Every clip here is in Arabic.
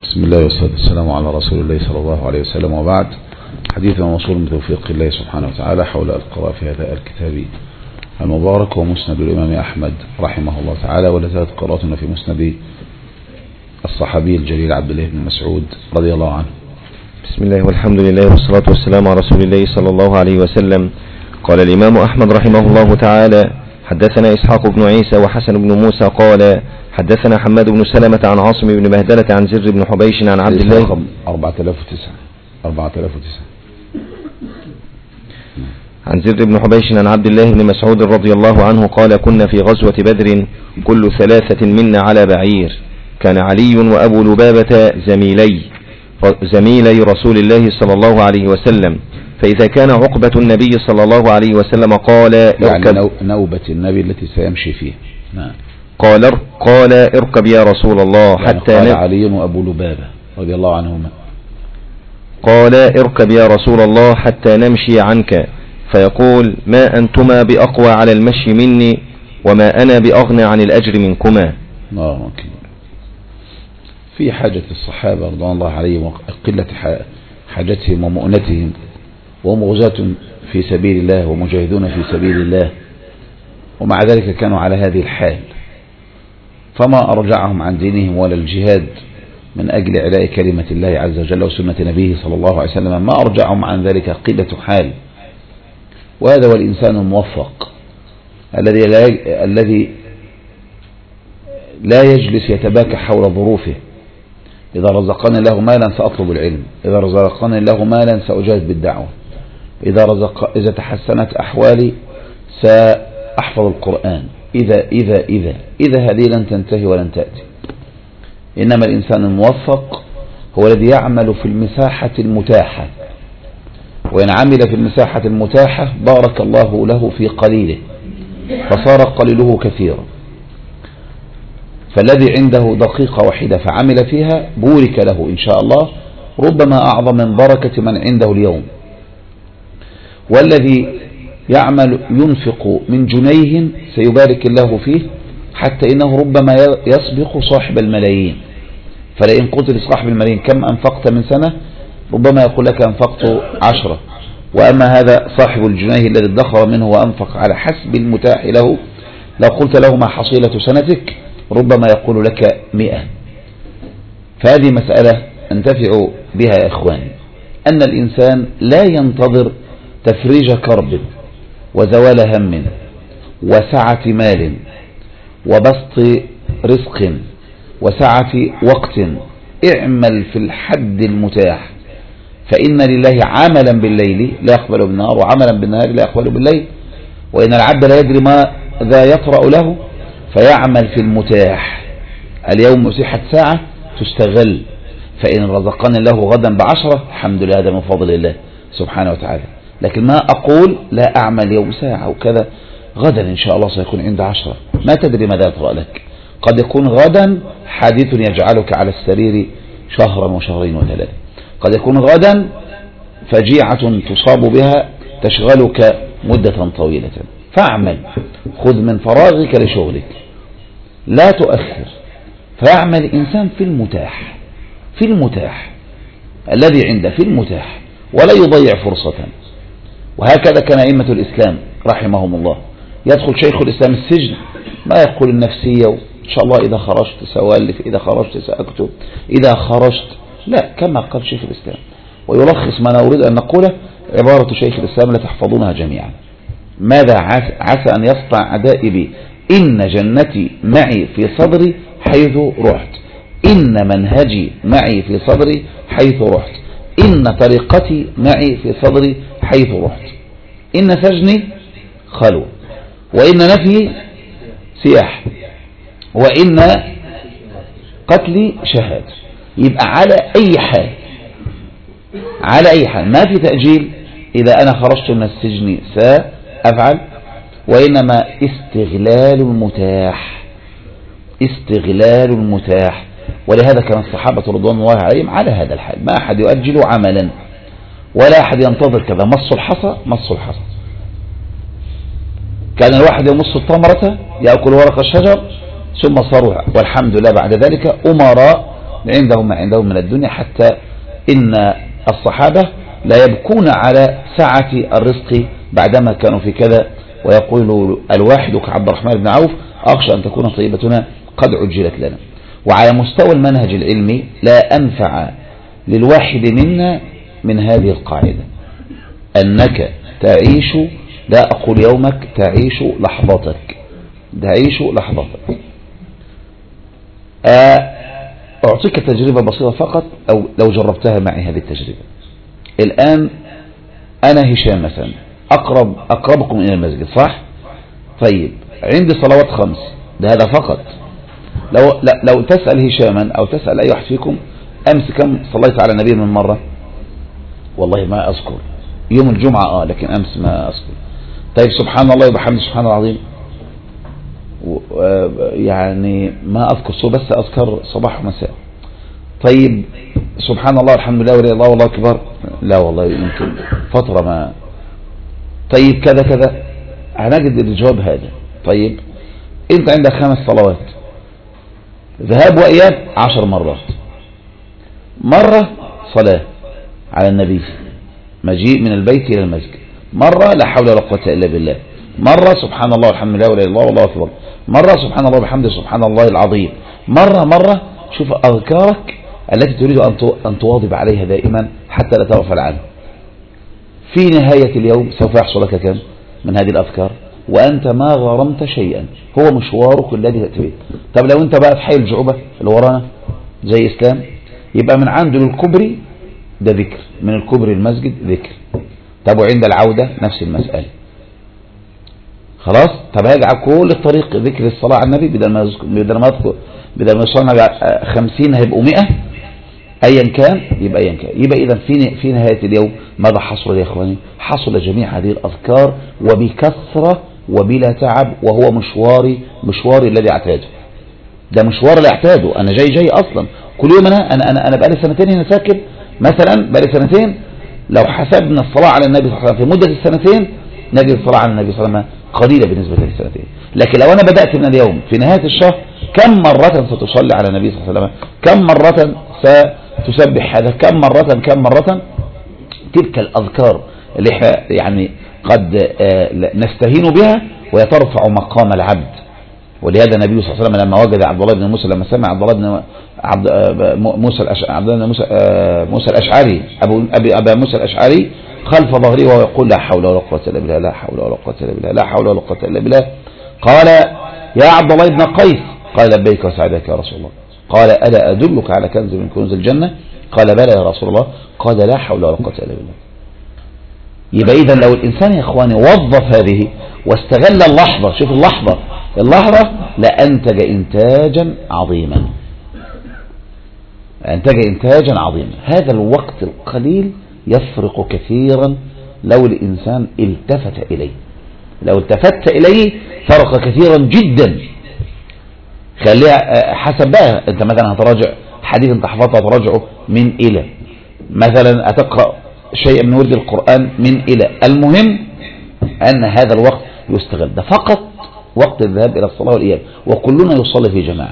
بسم الله والصلاة والسلام على رسول الله صلى الله عليه وسلم، وبعد. حديثنا موصول بتوفيق الله سبحانه وتعالى حول القراءة في هذا الكتاب المبارك ومسند الإمام أحمد رحمه الله تعالى، ولا زالت قراءتنا في مسند الصحابي الجليل عبد الله بن مسعود رضي الله عنه. بسم الله والحمد لله والصلاة والسلام على رسول الله صلى الله عليه وسلم. قال الإمام أحمد رحمه الله تعالى: حدثنا إسحاق بن عيسى وحسن بن موسى قال حدثنا حماد بن سلمة عن عاصم بن مهدلة عن زر بن حبيش عن عبد الله 4009 عن زر بن حبيش عن عبد الله بن مسعود رضي الله عنه قال: كنا في غزوة بدر كل 3 منا على بعير، كان علي وأبو لبابة زميلي رسول الله صلى الله عليه وسلم، فإذا كان عقبة النبي صلى الله عليه وسلم قال يعني نوبة النبي التي سيمشي فيها. نعم. قال اركب يا رسول الله حتى قال علي وأبو لبابة رضي الله عنهما، قال اركب يا رسول الله حتى نمشي عنك، فيقول: ما أنتما بأقوى على المشي مني، وما أنا بأغنى عن الأجر منكما. في حاجة الصحابة رضوان الله عليهم وقلة حاجتهم ومؤنتهم، وهم غزاة في سبيل الله ومجاهدون في سبيل الله، ومع ذلك كانوا على هذه الحال، فما أرجعهم عن دينهم ولا الجهاد من أجل إعلاء كلمة الله عز وجل وسنة نبيه صلى الله عليه وسلم، ما أرجعهم عن ذلك قلة حال. وهذا هو الإنسان الموفق الذي لا يجلس يتباكى حول ظروفه. إذا رزقني الله مالا سأطلب العلم، إذا رزقني الله مالا سأجاهد بالدعوة، إذا تحسنت أحوالي سأحفظ القرآن، إذا هذه لن تنتهي ولن تأتي. إنما الإنسان الموفق هو الذي يعمل في المساحة المتاحة، وإن عمل في المساحة المتاحة بارك الله له في قليله فصار قليله كثيرا. فالذي عنده دقيقة واحدة فعمل فيها بورك له إن شاء الله، ربما أعظم من بركة من عنده اليوم. والذي ينفق من جنيه سيبارك الله فيه، حتى إنه ربما يسبق صاحب الملايين. فلئن قلت لصاحب الملايين كم أنفقت من سنة، ربما يقول لك أنفقت 10. وأما هذا صاحب الجنيه الذي ادخر منه وأنفق على حسب المتاح له، لو قلت له ما حصيلة سنتك ربما يقول لك 100. فهذه مسألة انتفع بها يا إخواني، أن الإنسان لا ينتظر تفريج كرب وزوال هم وسعة مال وبسط رزق وسعة وقت. اعمل في الحد المتاح، فإن لله عملا بالليل لا يقبل بالنهار، وعملا بالنهار لا يقبل بالليل، وإن العبد لا يدري ماذا يطرأ له، فيعمل في المتاح. اليوم مسيحة ساعة تستغل، فإن رزقني الله غدا ب10 الحمد لله، هذا من فضل الله سبحانه وتعالى. لكن ما أقول لا أعمل يوم ساعة وكذا، غدا إن شاء الله سيكون عند 10، ما تدري ماذا يطرأ لك. قد يكون غدا حادث يجعلك على السرير شهرا وشهرين و3، قد يكون غدا فجيعة تصاب بها تشغلك مدة طويلة. فاعمل، خذ من فراغك لشغلك، لا تؤخر. فيعمل إنسان في المتاح الذي عنده في المتاح، ولا يضيع فرصة. وهكذا كان أئمة الإسلام رحمهم الله. يدخل شيخ الإسلام السجن ما يقول النفسية إن شاء الله إذا خرجت سأؤلف، إذا خرجت سأكتب، إذا خرجت، لا، كما قال شيخ الإسلام. ويلخص ما نريد أن نقوله عبارة شيخ الإسلام لا تحفظونها جميعا: ماذا عسى أن يصنع أعدائي بي؟ إن جنتي معي في صدري حيث رحت، إن منهجي معي في صدري حيث رحت، إن طريقتي معي في صدري حيث رحت، إن سجني خلو، وإن نفي سياح، وإن قتلي شهاد. يبقى على أي حال ما في تأجيل. إذا أنا خرجت من السجن سأفعل، وإنما استغلال المتاح. ولهذا كان الصحابة رضوان الله عليهم على هذا الحال، ما أحد يؤجل عملا ولا أحد ينتظر كذا. مص الحصى كان الواحد يمص التمرة يأكل ورق الشجر ثم صاروها، والحمد لله بعد ذلك أمراء عندهم ما عندهم من الدنيا، حتى إن الصحابة لا يبكون على سعة الرزق بعدما كانوا في كذا، ويقول الواحد كعبد الرحمن بن عوف أخشى أن تكون طيبتنا قد عجلت لنا. وعلى مستوى المنهج العلمي لا أنفع للواحد منا من هذه القاعدة، أنك تعيش، لا أقول يومك، تعيش لحظتك، تعيش لحظتك. أعطيك تجربة بسيطة فقط، أو لو جربتها معي هذه التجربة. الآن أنا هشام مثلا، أقربكم إلى المسجد، صح؟ طيب عندي صلوات 5، ده هذا فقط. لو تسأل هشاما أو تسأل أي واحد فيكم أمس كم صليت على النبي من مرة، والله ما أذكر. يوم الجمعة لكن أمس ما أذكر. طيب سبحان الله وبحمده سبحان الله العظيم، يعني ما أذكر، بس أذكر صباح ومساء. طيب سبحان الله والحمد لله ولا الله والله أكبر، لا والله يمكن فترة ما. طيب كذا كذا، هنجد الجواب هذا. طيب أنت عندك 5 صلوات، ذهاب وإياب 10 مرات، مرة صلاة على النبي، مجيء من البيت إلى المسجد، مرة لا حول ولا قوة إلا بالله، مرة سبحان الله والحمد لله ولا الله والله أكبر، مرة سبحان الله وبحمده سبحان الله العظيم، مرة. شوف أذكارك التي تريد أن تواظب عليها دائما حتى لا تغفل عنها. في نهاية اليوم سوف يحصل لك كم من هذه الأذكار وأنت ما غرمت شيئا، هو مشوارك الذي تأتي. طب لو أنت بقى في حي الجعبة اللي ورانا زي إسلام، يبقى من عنده للكبري ده ذكر، من الكبري المسجد ذكر. طب وعند العودة نفس المسألة. خلاص. طب هيجعل كل الطريق ذكر الصلاة على النبي، بدل ما يوصلنا 50 هيبقوا 100 ايا كان، يبقى اذا في نهاية اليوم ماذا حصل يا اخواني؟ حصل جميع هذه الاذكار وبكثرة وبلا تعب، وهو مشواري الذي اعتاده. ده مشوار اللي اعتاده، انا جاي اصلا كل يوم. انا بقالي 2 سنين هنا ساكن مثلا، بقالي 2 سنين. لو حسبنا الصلاة على النبي صلى الله عليه وسلم في مدة ال2 نجد الصلاة على النبي صلى الله عليه وسلم قليلة بالنسبة ل2 لكن لو أنا بدأت من اليوم في نهاية الشهر، كم مرة ستصلي على النبي صلى الله عليه وسلم، كم مرة ستسبح هذا، كم مرة تلك الأذكار اللي يعني قد نستهين بها ويترفع مقام العبد. ولهذا النبي صلى الله عليه وسلم لما وجد عبد الله بن موسى، لما سمع عبد الله بن موسى الأشعري أبا موسى الأشعري خلف ظهره وهو يقول لا حول ولا قوة إلا بالله، لا حول ولا قوة إلا بالله، لا حول ولا قوة إلا بالله. قال يا عبد الله بن قيس، قال لبيك وسعدك يا رسول الله. قال ألا أدلك على كنز من كنوز الجنة؟ قال بلى يا رسول الله. قال لا حول ولا قوة إلا بالله. يبقى إذا لو الإنسان يا إخواني وظف هذه واستغل اللحظة، شوف اللحظة لأنتج إنتاجا عظيما، هذا الوقت القليل يفرق كثيرا لو الإنسان التفت إليه. لو التفت إليه فرق كثيرا جدا. خليها حسب بقى، أنت مثلا هتراجع حديث أنت حفظته هتراجعه من إلى، مثلا هتقرأ شيء من ورد القرآن من إلى. المهم أن هذا الوقت يستغل. ده فقط وقت الذهاب إلى الصلاة والإياب، وكلنا يصلي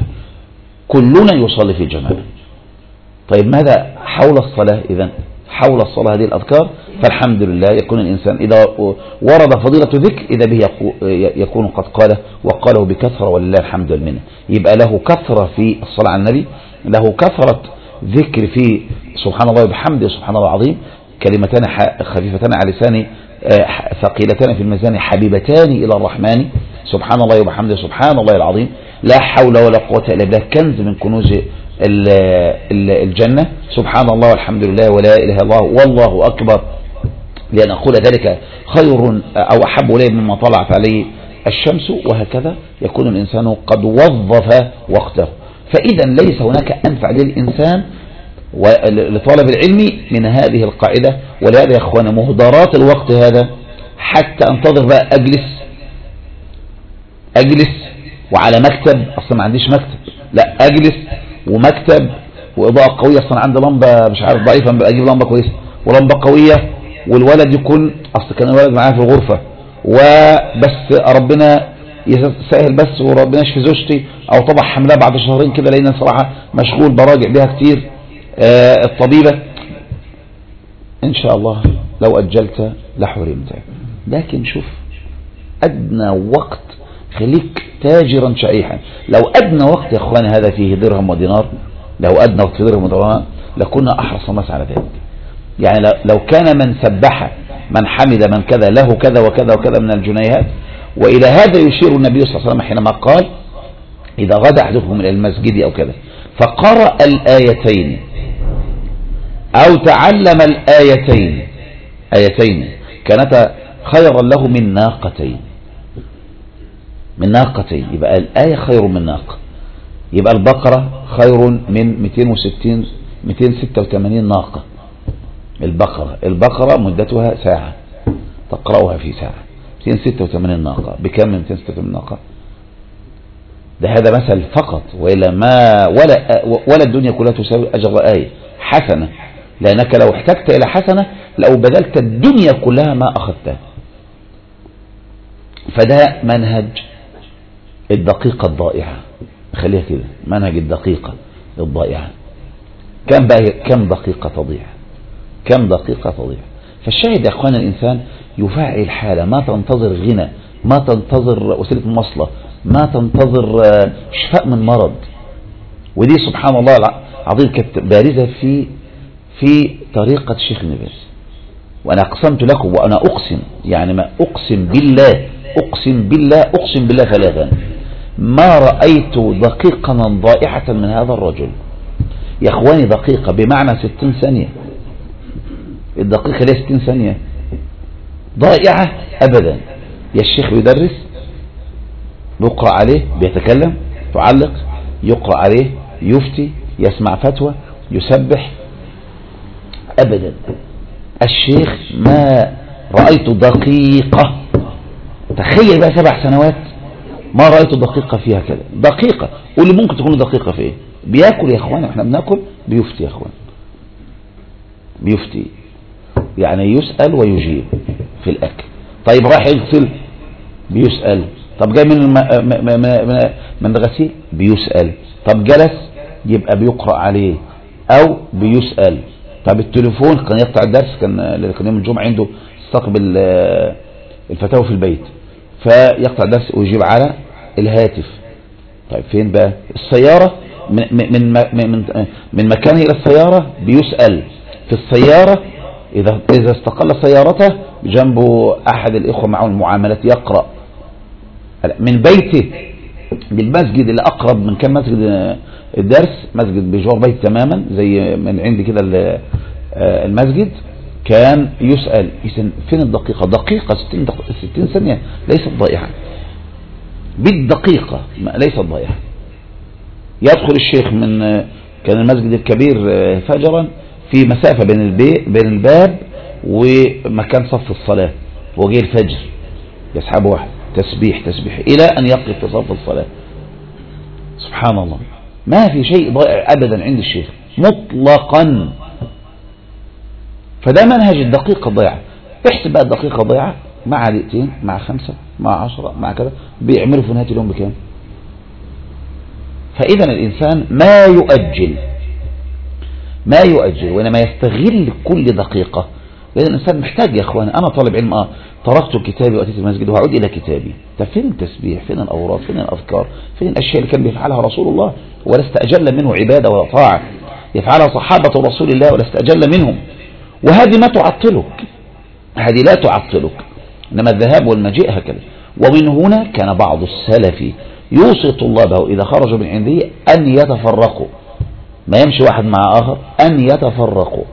في جماعة. طيب ماذا حول الصلاة؟ إذن حول الصلاة هذه الأذكار، فالحمد لله يكون الإنسان إذا ورد فضيلة ذكر إذا به يكون قد وقاله بكثرة، ولله الحمد والمنة. يبقى له كثرة في الصلاة على النبي، له كثرة ذكر في سبحان الله وبحمده سبحان الله العظيم، كلمتان خفيفتان على لساني ثقيلتان في الميزان حبيبتان إلى الرحمن، سبحان الله وبحمده سبحان الله العظيم، لا حول ولا قوة إلا بالله، كنز من كنوز الجنة، سبحان الله والحمد لله ولا إله إلا الله والله أكبر، لأن أقول ذلك خير أو أحب إلي مما طلعت عليه الشمس. وهكذا يكون الإنسان قد وظف وقته. فإذا ليس هناك أنفع للإنسان ولطالب العلم من هذه القاعدة. ولهذا يا أخوانا مهدرات الوقت هذا، حتى أنتظر بقى أجلس وعلى مكتب، أصلا ما عنديش مكتب، لا أجلس ومكتب وإضاءة قوية، أصلا عندي لمبة مش عارف ضعيفة، أجيب لمبة كويسة ولمبة قوية، والولد يكون أصلا كان الولد معاه في الغرفة وبس، ربنا يسهل بس وربنا يشفي زوجتي، او طبعا حملها بعد شهرين كده لان صراحة مشغول براجع بها كتير الطبيبة، ان شاء الله لو اجلت لحرمت. لكن شوف ادنى وقت، خليك تاجرا شحيحا. لو ادنى وقت يا اخواني هذا فيه درهم ودينار، لو ادنى وقت فيه درهم ودينار لكنا احرص الناس على ذلك. يعني لو كان من سبح من حمد من كذا له كذا وكذا وكذا من الجنيهات. وإلى هذا يشير النبي صلى الله عليه وسلم حينما قال إذا غدا أحدكم إلى المسجد أو كذا فقرأ الآيتين أو تعلم الآيتين كانتا خيرا له من ناقتين. يبقى الآية خير من ناقة. يبقى البقرة خير من 286 ناقة. البقرة مدتها ساعة تقرأها في ساعة. 286 ناقة بكم من 286 ناقة؟ ده هذا مثل فقط، وإلا ما ولا الدنيا كلها تساوي أجر آية حسنة، لأنك لو احتجت إلى حسنة لو بذلت الدنيا كلها ما أخذتها. فده منهج الدقيقة الضائعة، خليها كده، منهج الدقيقة الضائعة. كم دقيقة تضيع. فالشاهد يا أخوان الإنسان يفعل حالة، ما تنتظر غنى، ما تنتظر وسيلة مواصلة، ما تنتظر شفاء من مرض. ودي سبحان الله العظيم كانت بارزة في طريقة الشيخ ابن باز. وأنا أقسمت لكم وأنا أقسم، يعني ما أقسم بالله ثلاثا ما رأيت دقيقة ضائعة من هذا الرجل. يا أخواني دقيقة بمعنى 60 ثانية، الدقيقة ليه 60 ثانية ضائعة أبدا. يا الشيخ بيدرس، يقرأ عليه، بيتكلم، تعلق، يقرأ عليه، يفتي، يسمع فتوى، يسبح، أبدا. الشيخ ما رأيت دقيقة، تخيل بقى 7 سنوات ما رأيت دقيقة فيها كده. دقيقة واللي ممكن تكون دقيقة في ايه؟ بياكل يا اخوان، احنا بناكل، بيفتي يا اخوان، بيفتي يعني يسأل ويجيب في الأكل. طيب راح يغسل بيسأل. طب جاي من الغسيل بيسأل. طب جلس يبقى بيقرأ عليه أو بيسأل. طب التليفون كان يقطع الدرس، كان يوم الجمعة عنده استقبل الفتاوى في البيت، فيقطع الدرس ويجيب على الهاتف. طيب فين بقى السيارة؟ من مكانه إلى السيارة بيسأل. في السيارة إذا استقل سيارته جنبه أحد الإخوة معه المعاملات يقرأ. من بيته بالمسجد اللي أقرب من كم مسجد الدرس، مسجد بجوار بيت تماما زي من عندي كده المسجد، كان يسأل. فين الدقيقة؟ دقيقة 60 ثانية ليست ضائعة، بالدقيقة ليست ضائعة. يدخل الشيخ من كان المسجد الكبير فجرا في مسافة بين الباب ومكان صف الصلاة، وجه الفجر يسحب واحد تسبيح إلى أن يقف في صف الصلاة. سبحان الله، ما في شيء ضائع أبدا عند الشيخ مطلقا. فده منهج الدقيقة الضيعة. احسب بقى الدقيقة الضيعة مع دقيقتين، مع 5، مع 10، مع كذا، بيعملوا في نهاية اليوم بكام؟ فإذا الإنسان ما يؤجل وإنما يستغل كل دقيقة. لأن الإنسان محتاج يا أخواني. أنا طالب علم، تركت كتابي وأتيت المسجد وأعود إلى كتابي. طب فين التسبيح؟ فين الأوراد؟ فين الأذكار؟ فين الأشياء اللي كان بيفعلها رسول الله ولست أجل منه عبادة ولا طاعة يفعلها صحابة رسول الله ولست أجل منهم؟ وهذه ما تعطلك، هذه لا تعطلك، إنما الذهاب والمجيء هكذا. ومن هنا كان بعض السلف يوصي طلابه إذا خرجوا من عنده أن يتفرقوا، ما يمشي واحد مع آخر، أن يتفرقوا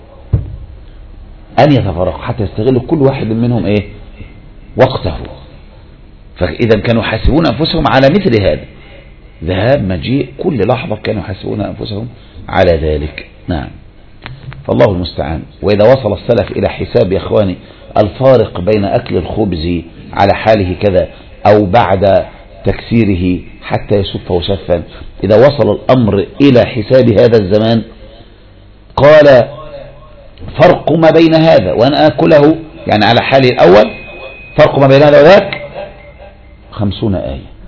حتى يستغل كل واحد منهم إيه؟ وقته. فإذا كانوا يحاسبون أنفسهم على مثل هذا، ذهاب مجيء كل لحظة، كانوا يحاسبون أنفسهم على ذلك. نعم، فالله المستعان. وإذا وصل السلف إلى حساب يا إخواني الفارق بين أكل الخبز على حاله كذا أو بعد تكسيره حتى يسفه سفا، إذا وصل الأمر إلى حساب هذا الزمان قال فرق ما بين هذا وأن آكله، يعني على حاله الأول، فرق ما بين هذا وذاك 50 آية.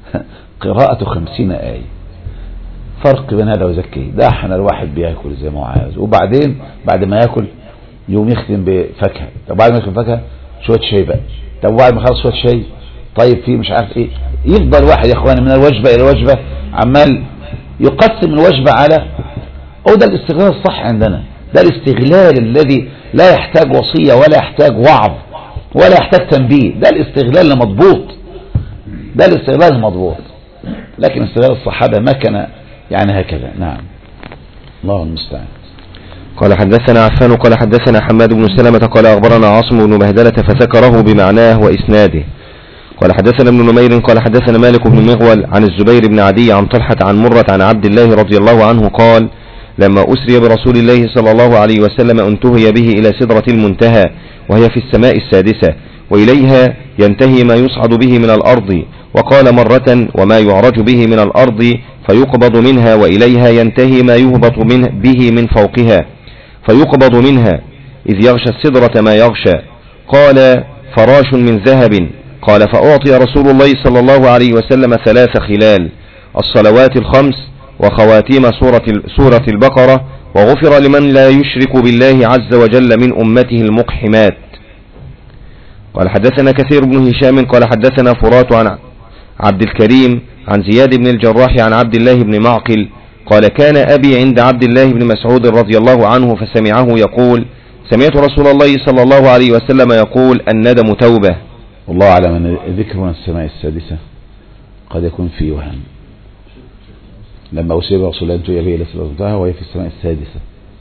قراءة 50 آية، فرق بين هذا وزكي. ده احنا الواحد بياكل زي ما هو عايز، وبعدين بعد ما ياكل يوم يختم بفاكهة، طب بعد ما يختم بفاكهة شوية شاي بقى، طب بعد ما خلص شوية شاي طيب في مش عارف ايه، يفضل واحد يا اخواني من الوجبة الى الوجبة عمال يقسم الوجبة على، او ده الاستغلال الصح عندنا، ده الاستغلال الذي لا يحتاج وصية ولا يحتاج وعظ ولا يحتاج تنبيه، ده الاستغلال المضبوط، ده الاستغلال المضبوط. لكن استغلال الصحابة ما كان يعني هكذا. نعم، الله المستعان. قال حدثنا عفان قال حدثنا حماد بن سلمة قال أخبرنا عاصم بن بهدلة فذكره بمعناه وإسناده. قال حدثنا ابن نمير قال حدثنا مالك بن مغول عن الزبير بن عدي عن طلحة عن مرة عن عبد الله رضي الله عنه قال لما أسري برسول الله صلى الله عليه وسلم انتهي به إلى سدرة المنتهى وهي في السماء السادسة، وإليها ينتهي ما يصعد به من الأرض، وقال مرة وما يعرج به من الأرض فيقبض منها، وإليها ينتهي ما يهبط به من فوقها فيقبض منها، إذ يغشى السدرة ما يغشى. قال فراش من ذهب. قال فأعطي رسول الله صلى الله عليه وسلم 3 خلال: الصلوات الخمس وخواتيم سورة البقرة، وغفر لمن لا يشرك بالله عز وجل من أمته المقحمات. قال حدثنا كثير بن هشام قال حدثنا فرات عن عبد الكريم عن زياد بن الجراح عن عبد الله بن معقل قال كان أبي عند عبد الله بن مسعود رضي الله عنه فسمعه يقول سمعت رسول الله صلى الله عليه وسلم يقول الندم توبة. والله أعلم أن ذكرنا السماء السادسة قد يكون فيه وهم، لما أسيب رسول الله أنتو يبيه إلى سدرة المنتهى وهي في السماء السادسة،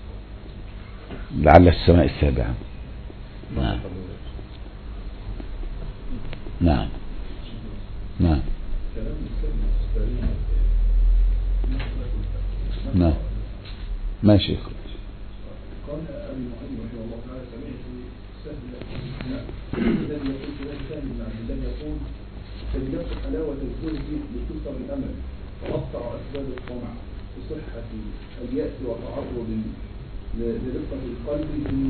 لعل السماء السابعة. نعم نعم نعم نعم ماشي. قال أبي محمد رحمه الله تعالى سمعت الذي يقول سهل بن عبد الله يقول كلمت حلاوة الزهد لكثر الأمل وأقطع أسباب الطمع بصحة اليأس وتعرض لرقة القلب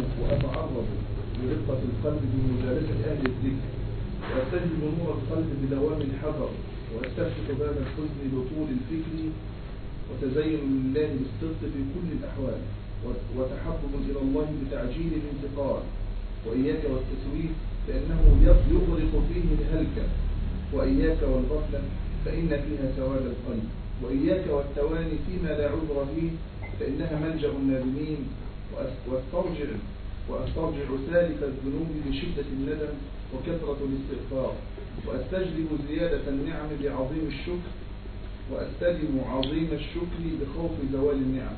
بمجالسة أهل الذكر، وأستجلب نور القلب بدوام الحذر، وأستفتح باب الحزن بطول الفكر، وتزين لله بالصدق في كل الأحوال، وتحبب إلى الله بتعجيل الانتقال، وإياك والتسويف فإنه يغرق فيه الهلكة، وإياك والغفلة فإن فيها سواد القلب، وإياك والتواني فيما لا عذر فيه فإنها ملجأ النادمين، وأسترجع سالك الذنوب بشدة الندم وكثرة الاستغفار، وأستجلب زيادة النعم بعظيم الشكر، وأستلم عظيم الشكر بخوف زوال النعم.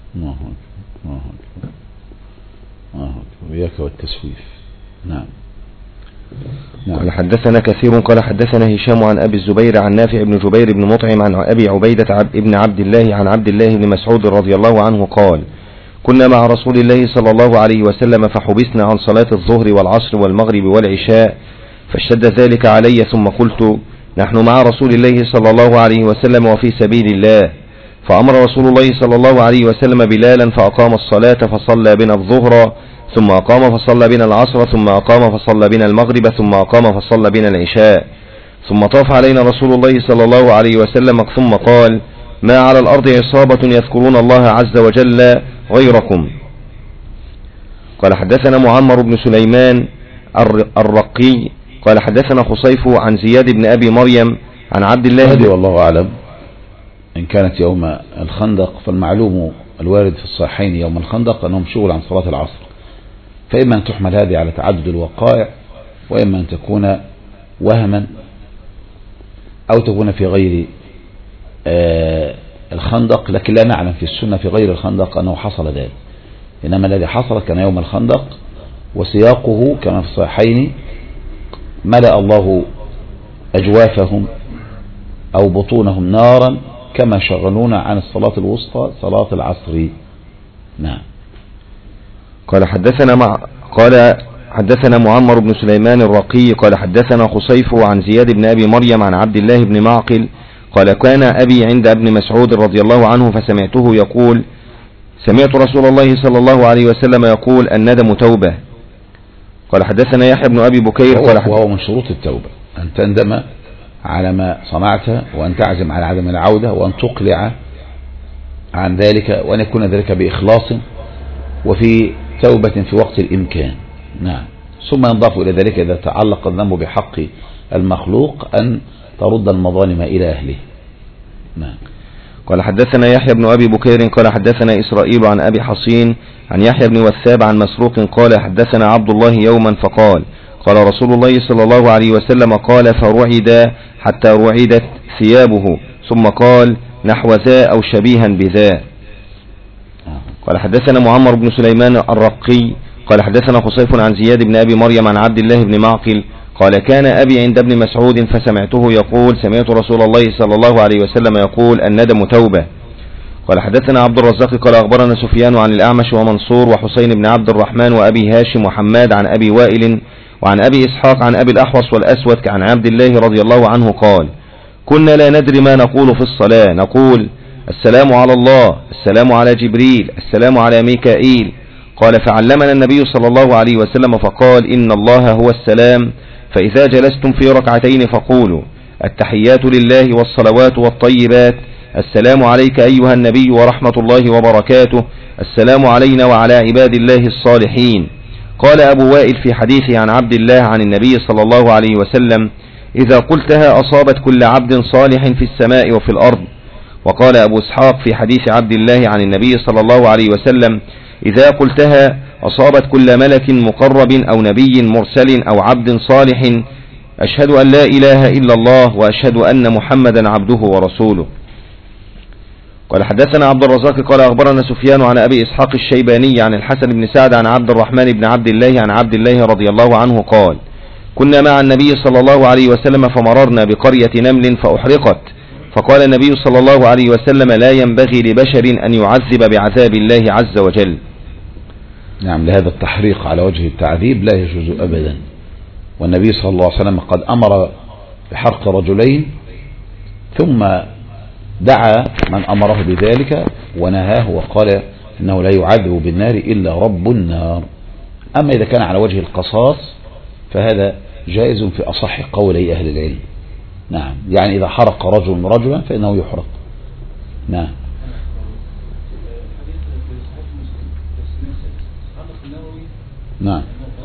وإياك والتسويف. نعم. قال حدثنا كثير قال حدثنا هشام عن أبي الزبير عن نافع بن جبير بن مطعم عن أبي عبيدة ابن عبد الله عن عبد الله بن مسعود رضي الله عنه قال كنا مع رسول الله صلى الله عليه وسلم فحبسنا عن صلاة الظهر والعصر والمغرب والعشاء، فاشتد ذلك علي ثم قلت نحن مع رسول الله صلى الله عليه وسلم وفي سبيل الله، فأمر رسول الله صلى الله عليه وسلم بلالا فأقام الصلاة فصلى بنا الظهر، ثم أقام فصلى بنا العصر، ثم أقام فصلى بنا المغرب، ثم أقام فصلى بنا العشاء، ثم طاف علينا رسول الله صلى الله عليه وسلم ثم قال ما على الأرض عصابة يذكرون الله عز وجل غيركم. قال حدثنا معمر بن سليمان الرقي قال حدثنا خصيف عن زياد بن أبي مريم عن عبد الله والله أعلم إن كانت يوم الخندق، فالمعلوم الوارد في الصحيحين يوم الخندق أنهم شغل عن صلاة العصر، فإما أن تحمل هذه على تعدد الوقائع، وإما أن تكون وهما، أو تكون في غير الخندق، لكن لا نعلم في السنة في غير الخندق أنه حصل ذلك، إنما الذي حصل كان يوم الخندق، وسياقه كما في الصحيحين ملأ الله أجوافهم أو بطونهم نارا كما شغلونا عن الصلاة الوسطى صلاة العصر. نعم. قال حدثنا معمر بن سليمان الرقي قال حدثنا خصيف عن زياد بن أبي مريم عن عبد الله بن معقل قال كان أبي عند ابن مسعود رضي الله عنه فسمعته يقول سمعت رسول الله صلى الله عليه وسلم يقول الندم توبة. قال حدثنا يحيى بن أبي بكير قال وهو من شروط التوبة أن تندم على ما صنعت، وأن تعزم على عدم العودة، وأن تقلع عن ذلك، وأن يكون ذلك بإخلاص وفي توبة في وقت الإمكان. نعم. ثم ينضاف إلى ذلك إذا تعلق الذنب بحق المخلوق أن ترد المظالم إلى أهله. نعم. قال حدثنا يحيى بن أبي بكير قال حدثنا إسرائيل عن أبي حصين عن يحيى بن وثاب عن مسروق قال حدثنا عبد الله يوما فقال قال رسول الله صلى الله عليه وسلم قال فرعد حتى رعدت ثيابه ثم قال نحو ذا أو شبيها بذا. قال حدثنا معمر بن سليمان الرقي قال حدثنا خصيف عن زياد بن أبي مريم عن عبد الله بن معقل قال كان أبي عند ابن مسعود فسمعته يقول سمعت رسول الله صلى الله عليه وسلم يقول الندم توبة. قال حدثنا عبد الرزاق قال أخبرنا سفيان عن الأعمش ومنصور وحسين بن عبد الرحمن وأبي هاشم وحماد عن أبي وائل وعن أبي إسحاق عن أبي الأحوص والأسود عن عبد الله رضي الله عنه قال كنا لا ندري ما نقول في الصلاة، نقول السلام على الله، السلام على جبريل، السلام على ميكائيل. قال فعلمنا النبي صلى الله عليه وسلم فقال إن الله هو السلام، فإذا جلستم في ركعتين فقولوا التحيات لله والصلوات والطيبات، السلام عليك أيها النبي ورحمة الله وبركاته، السلام علينا وعلى عباد الله الصالحين. قال أبو وائل في حديثه عن عبد الله عن النبي صلى الله عليه وسلم إذا قلتها أصابت كل عبد صالح في السماء وفي الأرض. وقال أبو إسحاق في حديث عبد الله عن النبي صلى الله عليه وسلم إذا قلتها أصابت كل ملك مقرب أو نبي مرسل أو عبد صالح أشهد أن لا إله إلا الله وأشهد أن محمدا عبده ورسوله. قال حدثنا عبد الرزاق قال أخبرنا سفيان عن أبي إسحاق الشيباني عن الحسن بن سعد عن عبد الرحمن بن عبد الله عن عبد الله رضي الله عنه قال كنا مع النبي صلى الله عليه وسلم فمررنا بقرية نمل فأحرقت، فقال النبي صلى الله عليه وسلم لا ينبغي لبشر أن يعذب بعذاب الله عز وجل. نعم، لهذا التحريق على وجه التعذيب لا يجوز أبدا، والنبي صلى الله عليه وسلم قد أمر بحرق رجلين ثم دعا من أمره بذلك ونهاه وقال إنه لا يعذب بالنار إلا رب النار. أما إذا كان على وجه القصاص فهذا جائز في أصح قولي أهل العلم. نعم، يعني إذا حرق رجل رجلا فإنه يحرق. نعم. نعم.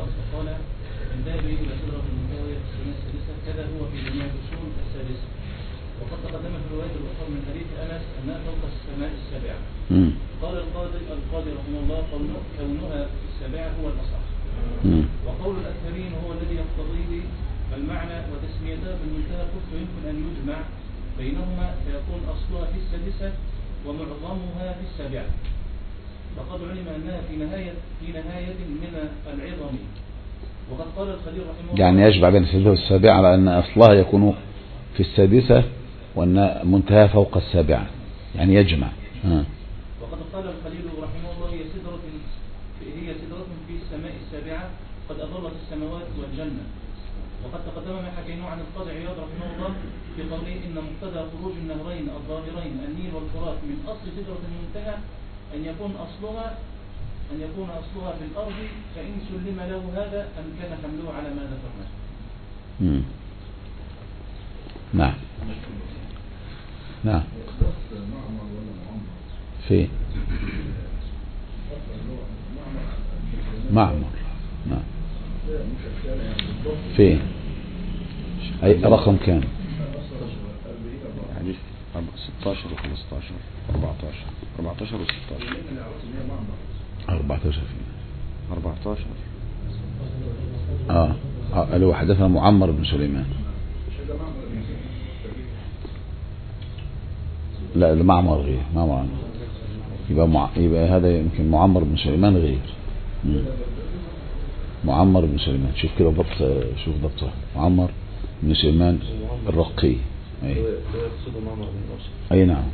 قال القاضي رحمه الله كونها في السابعة هو الأصح، وقول الأكثرين هو الذي يقتضيه المعنى وتسميتها بالمنتهى قلت يمكن أن يجمع بينهما فيكون أصلها في السادسة ومعظمها في السابعة، وقد علم أنها في نهاية من العظم. وقد قال الخليل رحمه الله يعني يجمع بين السادسة والسابعة على أن أصلها يكون في السادسة وأن منتهى فوق السابعة، يعني يجمع. وقد قال الخليل رحمه الله هي سدرة في السماء السابعة قد أضلت السماوات والجنة. وقد تقدم ما حكيناه عن القاضي عياض رحمه الله في قوله إن مقتضى خروج النهرين الظاهرين النيل والفرات من أصل سدرة المنتهى أن يكون أصلها في الأرض، فإن سلم له هذا أمكن حمله على ما ذكرناه. نعم. نعم. فين؟ معمر. نعم. فين؟ أي رقم كام؟ يعني 16 و15 14 و16 14 فين؟ 14 اللي هو حدثنا معمر بن سليمان. لا المعمر غير، معمر يبقى هذا يمكن معمر بن سليمان غير. معمر بن سليمان، شوف كده ضبط، شوف ضبطه معمر بن سليمان الرقي. أي نعم.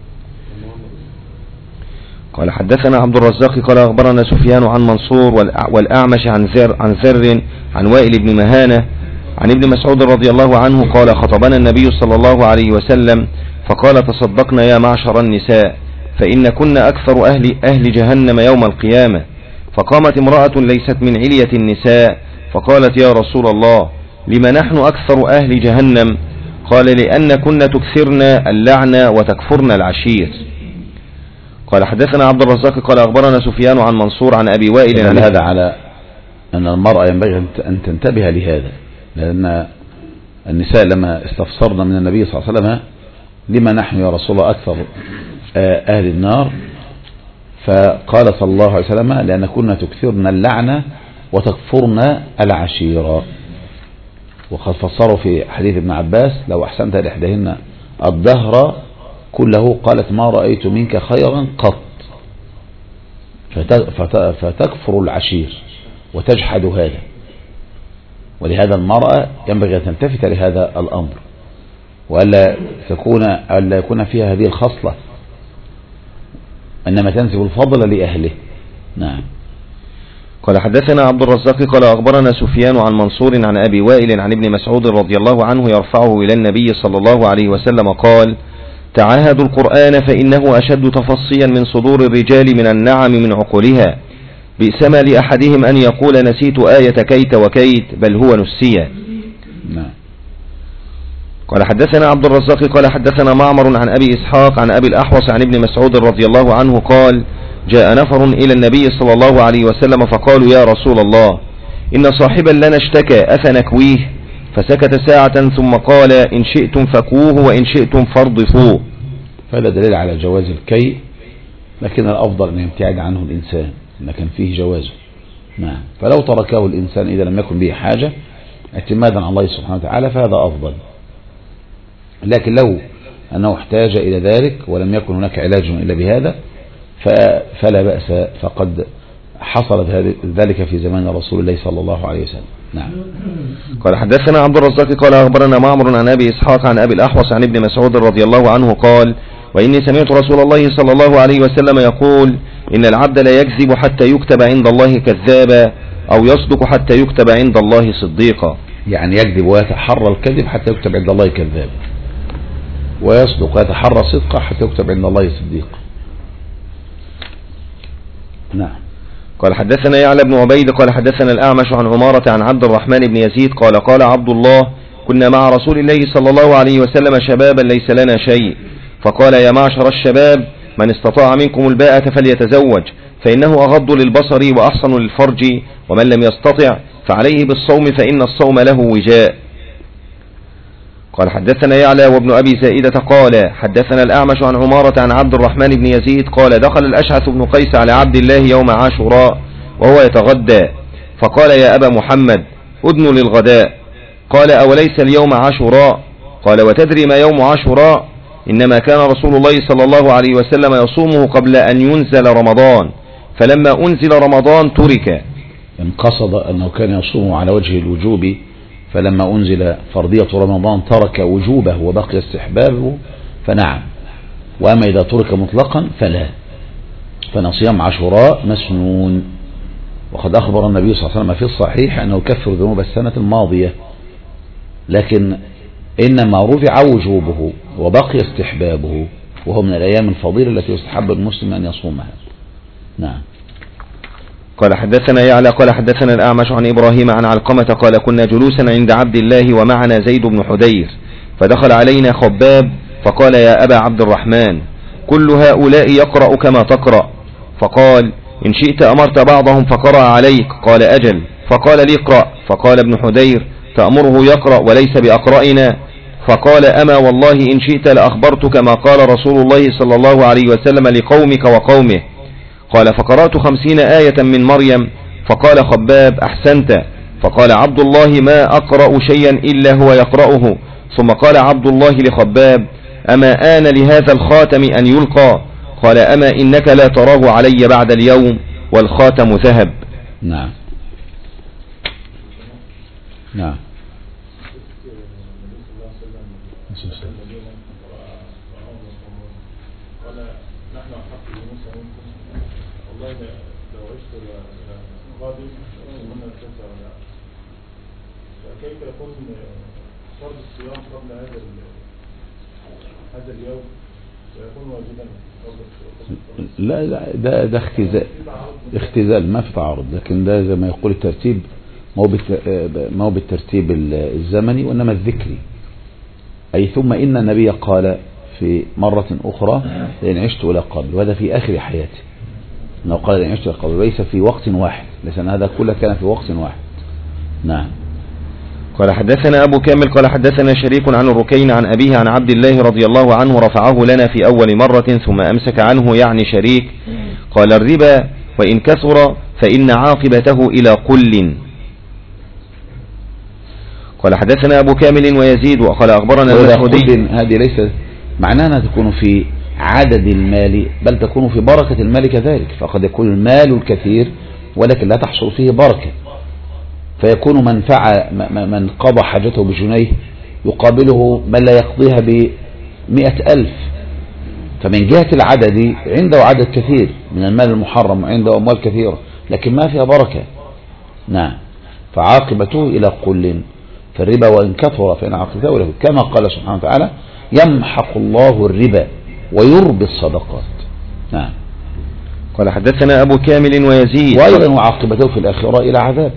قال حدثنا عبد الرزاق قال أخبرنا سفيان عن منصور والأعمش عن ذر عن وائل بن مهانة عن ابن مسعود رضي الله عنه قال خطبنا النبي صلى الله عليه وسلم فقال تصدقنا يا معشر النساء فإن كنا أكثر أهل جهنم يوم القيامة. فقامت امرأة ليست من علية النساء فقالت يا رسول الله لما نحن أكثر أهل جهنم؟ قال لأن كنا تكثرن اللعنة وتكفرن العشير. قال حدثنا عبد الرزاق قال أخبرنا سفيان عن منصور عن أبي وائل عن هذا على أن المرأة ينبغي أن تنتبه لهذا، لأن النساء لما استفسرنا من النبي صلى الله عليه وسلم لما نحن يا رسول الله أكثر أهل النار، فقال صلى الله عليه وسلم لأن كنا تكثرن اللعنة وتكفرن العشيرة. وقد فسروا في حديث ابن عباس لو أحسنت لإحداهن الدهر كله قالت ما رأيت منك خيرا قط، فتكفر العشير وتجحد هذا. ولهذا المرأة ينبغي أن تلتفت لهذا الأمر، وألا يكون فيها هذه الخصلة، إنما تنسب الفضل لأهله. نعم. قال حدثنا عبد الرزاق قال أخبرنا سفيان عن منصور عن أبي وائل عن ابن مسعود رضي الله عنه يرفعه إلى النبي صلى الله عليه وسلم قال: تعاهدوا القرآن فإنه أشد تفصيا من صدور الرجال من النعم من عقولها، بئس ما لأحدهم أن يقول نسيت آية كيت وكيت بل هو نسيا. نعم. قال حدثنا عبد الرزاق قال حدثنا معمر عن أبي إسحاق عن أبي الأحوص عن ابن مسعود رضي الله عنه قال: جاء نفر إلى النبي صلى الله عليه وسلم فقالوا: يا رسول الله إن صاحبا لنا اشتكى أفنكويه؟ فسكت ساعة ثم قال: إن شئتم فكوه وإن شئتم فارضفوه. فهذا دليل على جواز الكي، لكن الأفضل أن يبتعد عنه الإنسان إن كان فيه جوازه. نعم. فلو تركه الإنسان إذا لم يكن به حاجة اعتمادا على الله سبحانه وتعالى فهذا أفضل، لكن لو أنه احتاج إلى ذلك ولم يكن هناك علاج إلا بهذا فلا بأس، فقد حصل ذلك في زمان رسول الله صلى الله عليه وسلم. نعم. قال حدثنا عبد الرزاق قال أخبرنا معمر عن أبي إسحاق عن أبي الأحوص عن ابن مسعود رضي الله عنه قال: وإني سمعت رسول الله صلى الله عليه وسلم يقول: إن العبد لا يكذب حتى يكتب عند الله كذابا أو يصدق حتى يكتب عند الله صديقا. يعني يكذب ويتحرى الكذب حتى يكتب عند الله كذابا، ويصدق ويتحرى صدقا حتى يكتب عند الله صديقا. نعم. قال حدثنا يعلى بن عبيد قال حدثنا الأعمش عن عمارة عن عبد الرحمن بن يزيد قال: قال عبد الله: كنا مع رسول الله صلى الله عليه وسلم شبابا ليس لنا شيء، فقال: يا معشر الشباب من استطاع منكم الباءة فليتزوج، فإنه أغض للبصر وأحصن للفرج، ومن لم يستطع فعليه بالصوم فإن الصوم له وجاء. قال حدثنا يعلى وابن أبي زائدة قال حدثنا الأعمش عن عمارة عن عبد الرحمن بن يزيد قال: دخل الأشعث بن قيس على عبد الله يوم عاشوراء وهو يتغدى، فقال: يا أبا محمد أدن للغداء. قال: أوليس اليوم عاشوراء؟ قال: وتدري ما يوم عاشوراء؟ إنما كان رسول الله صلى الله عليه وسلم يصومه قبل أن ينزل رمضان، فلما أنزل رمضان ترك. قصد أنه كان يصومه على وجه الوجوب، فلما أنزل فرضية رمضان ترك وجوبه وبقي استحبابه، فنعم. وأما إذا ترك مطلقا فلا، فنصيام عاشوراء مسنون. وقد أخبر النبي صلى الله عليه وسلم في الصحيح أنه كفر ذنوب السنة الماضية، لكن إنما رفع وجوبه وبقي استحبابه، وهو من الأيام الفضيلة التي يستحب المسلم أن يصومها. نعم. قال حدثنا يعلى قال حدثنا الأعمش عن إبراهيم عن علقمة قال: كنا جلوسا عند عبد الله ومعنا زيد بن حدير، فدخل علينا خباب فقال: يا أبا عبد الرحمن كل هؤلاء يقرأ كما تقرأ. فقال: إن شئت أمرت بعضهم فقرأ عليك. قال: أجل. فقال: لي اقرأ. فقال ابن حدير: تأمره يقرأ وليس بأقرأنا؟ فقال: أما والله إن شئت لأخبرتك ما قال رسول الله صلى الله عليه وسلم لقومك وقومه. قال: فقرأت 50 آية من مريم. فقال خباب: أحسنت. فقال عبد الله: ما أقرأ شيئا إلا هو يقرأه. ثم قال عبد الله لخباب: أما آن لهذا الخاتم أن يلقى؟ قال: أما إنك لا تراه علي بعد اليوم والخاتم ذهب. نعم. نعم. فكيف يكون فرض الصيام قبل هذا اليوم ويكون واجبا قبل لا ده اختزال ما في تعارض، لكن ده زي ما يقول الترتيب ما هو بالترتيب الزمني وإنما الذكري. أي ثم إن النبي قال في مرة أخرى لئن عشت إلى قبل، وهذا في آخر حياته أنه قال لئن عشت إلى قبل، ليس في وقت واحد، ليس هذا كله كان في وقت واحد. نعم. قال حدثنا أبو كامل قال حدثنا شريك عن الركين عن أبيه عن عبد الله رضي الله عنه رفعه لنا في أول مرة ثم أمسك عنه يعني شريك. قال الربا وإن كثر فإن عاقبته إلى قل. قال حدثنا أبو كامل ويزيد وقال أخبرنا المسعودي. هذه ليس معناها أنها تكون في عدد المال، بل تكون في بركة المال كذلك، فقد يكون المال الكثير ولكن لا تحصل فيه بركة، فيكون من قضى حاجته بجنيه يقابله من لا يقضيها ب100,000، فمن جهة العدد عنده عدد كثير من المال المحرم وعنده أموال كثيرة لكن ما فيها بركة. نعم. فعاقبته إلى قل، فالربا وإن كثر فإن عاقبته له، كما قال سبحانه وتعالى يمحق الله الربا ويربي الصدقات. نعم. قال حدثنا أبو كامل ويزيد وأيضا وعاقبته في الآخرة إلى عذاب،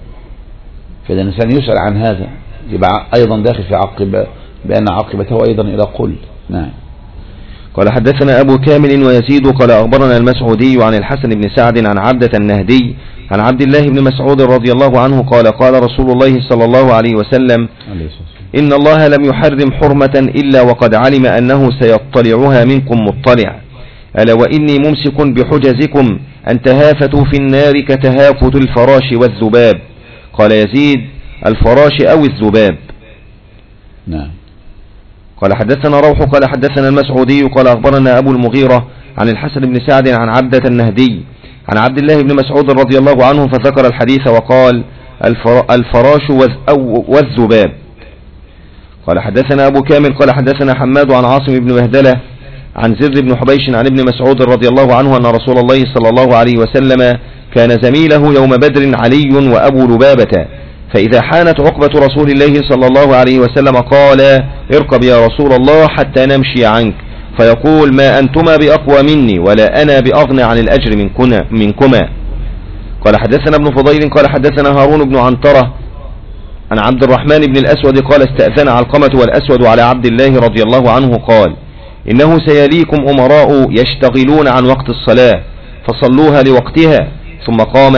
فإذا الإنسان يسأل عن هذا يبقى أيضا داخل في عاقبة بأن عاقبته أيضا إلى قل. نعم. قال حدثنا أبو كامل ويزيد قال أخبرنا المسعودي عن الحسن بن سعد عن عبدة النهدي عن عبد الله بن مسعود رضي الله عنه قال قال رسول الله صلى الله عليه وسلم إن الله لم يحرم حرمة إلا وقد علم أنه سيطلعها منكم مطلع، ألا وإني ممسك بحجزكم أن تهافتوا في النار كتهافت الفراش والذباب. قال يزيد الفراش أو الذباب. نعم. قال حدثنا روح قال حدثنا المسعودي قال أخبرنا أبو المغيرة عن الحسن بن سعد عن عبدة النهدي عن عبد الله بن مسعود رضي الله عنه فذكر الحديث وقال الفراش والذباب. قال حدثنا أبو كامل قال حدثنا حماد عن عاصم بن مهدلة عن زر بن حبيش عن ابن مسعود رضي الله عنه أن رسول الله صلى الله عليه وسلم كان زميله يوم بدر علي وأبو لبابة، فإذا حانت عقبة رسول الله صلى الله عليه وسلم قال اركب يا رسول الله حتى نمشي عنك، فيقول ما أنتما بأقوى مني ولا أنا بأغنى عن الأجر منكما. قال حدثنا ابن فضيل قال حدثنا هارون بن عنترة عن عبد الرحمن بن الأسود قال استأذن علقمة والأسود على عبد الله رضي الله عنه قال إنه سيليكم أمراء يشتغلون عن وقت الصلاة فصلوها لوقتها، ثم قام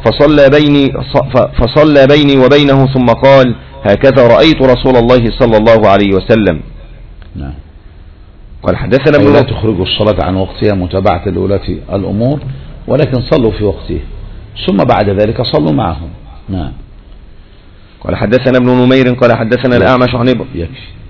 فصلى بيني وبينه ثم قال هكذا رأيت رسول الله صلى الله عليه وسلم. نعم. قال حدثنا لا تخرجوا الصلاة عن وقتها متابعة لولاة الأمور، ولكن صلوا في وقته ثم بعد ذلك صلوا معهم. نعم. قال حدثنا ابن نمير قال حدثنا الأعمش عن يكفي.